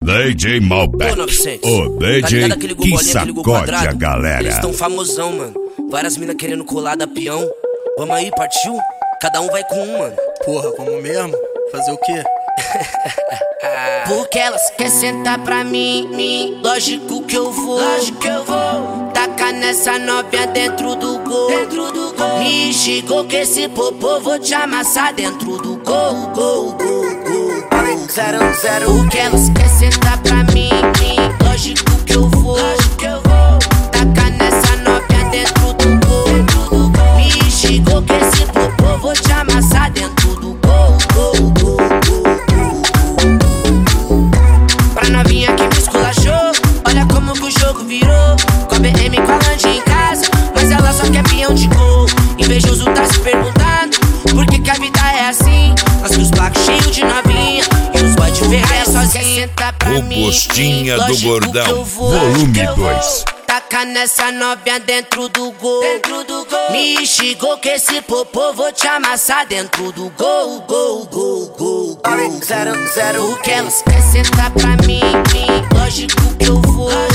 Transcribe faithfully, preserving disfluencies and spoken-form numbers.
D J Malbec, o D J tá que bolinha, sacode a galera. Eles tão famosão, mano. Várias minas querendo colar da peão. Vamos aí, partiu? Cada um vai com um, mano. Porra, vamos mesmo? Fazer o quê? Porque elas querem sentar pra mim, mim. Lógico que eu vou, lógico que eu vou. Tacar nessa novinha dentro do gol, dentro do gol. Me chegou que esse popô vou te amassar dentro do gol, gol, gol, gol. Zero, zero. Porque elas querem sentar pra mim, mim. Lógico que eu vou, lógico que eu vou. Tacar nessa novinha dentro do gol, dentro do gol. Me chegou que esse popô vou te amassar dentro do gol, gol, gol, gol. Pra novinha que me esculachou, olha como que o jogo virou. Com a B M com a Land em casa, mas ela só quer peão de gol. Invejoso tá se perguntando por que que a vida é assim. Nós com os blacos cheios de novinha e os boy de ferrari sozinha. O Postinha do Gordão, volume dois. Taca nessa novinha dentro do gol, dentro do gol. Me chegou que esse popô vou te amassar dentro do gol, gol, gol, gol, gol. Zero, zero. Porque elas querem sentar pra mim, mim. Lógico que eu vou.